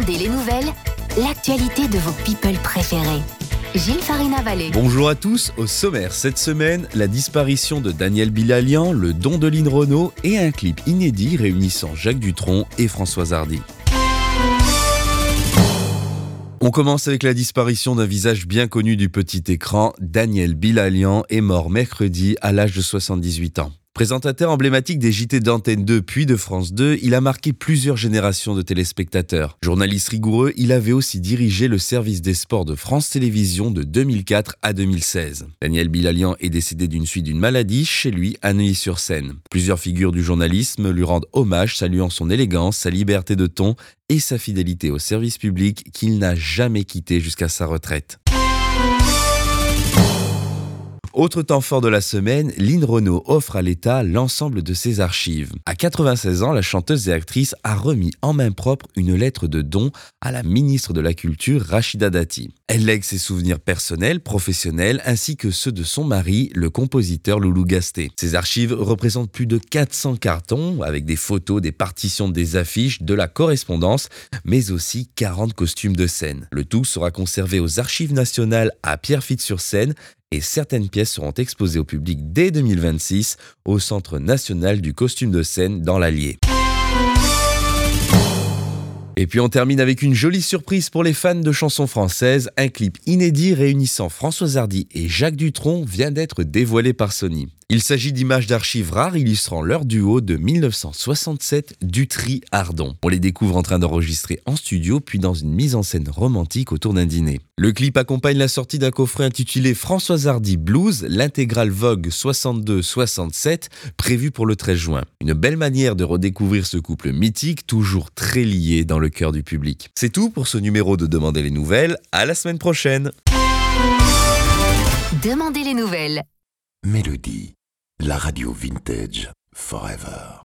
Demandez les nouvelles, l'actualité de vos people préférés. Gilles Farina-Vallée. Bonjour à tous, au sommaire cette semaine, la disparition de Daniel Bilalian, le don de Lynn Renaud et un clip inédit réunissant Jacques Dutronc et Françoise Hardy. On commence avec la disparition d'un visage bien connu du petit écran. Daniel Bilalian est mort mercredi à l'âge de 78 ans. Présentateur emblématique des JT d'Antenne 2 puis de France 2, il a marqué plusieurs générations de téléspectateurs. Journaliste rigoureux, il avait aussi dirigé le service des sports de France Télévisions de 2004 à 2016. Daniel Bilalian est décédé d'une suite d'une maladie chez lui à Neuilly-sur-Seine. Plusieurs figures du journalisme lui rendent hommage, saluant son élégance, sa liberté de ton et sa fidélité au service public qu'il n'a jamais quitté jusqu'à sa retraite. Autre temps fort de la semaine, Lynn Renaud offre à l'État l'ensemble de ses archives. À 96 ans, la chanteuse et actrice a remis en main propre une lettre de don à la ministre de la Culture, Rachida Dati. Elle lègue ses souvenirs personnels, professionnels, ainsi que ceux de son mari, le compositeur Loulou Gasté. Ces archives représentent plus de 400 cartons, avec des photos, des partitions, des affiches, de la correspondance, mais aussi 40 costumes de scène. Le tout sera conservé aux Archives nationales à Pierrefitte-sur-Seine, et certaines pièces seront exposées au public dès 2026 au Centre national du costume de scène dans l'Allier. Et puis on termine avec une jolie surprise pour les fans de chansons françaises. Un clip inédit réunissant Françoise Hardy et Jacques Dutronc vient d'être dévoilé par Sony. Il s'agit d'images d'archives rares illustrant leur duo de 1967, Dutry-Ardon. On les découvre en train d'enregistrer en studio puis dans une mise en scène romantique autour d'un dîner. Le clip accompagne la sortie d'un coffret intitulé Françoise Hardy Blues, l'intégrale Vogue 62-67, prévue pour le 13 juin. Une belle manière de redécouvrir ce couple mythique, toujours très lié dans le cœur du public. C'est tout pour ce numéro de Demandez les nouvelles. À la semaine prochaine. Demandez les nouvelles. Mélodie, la radio vintage forever.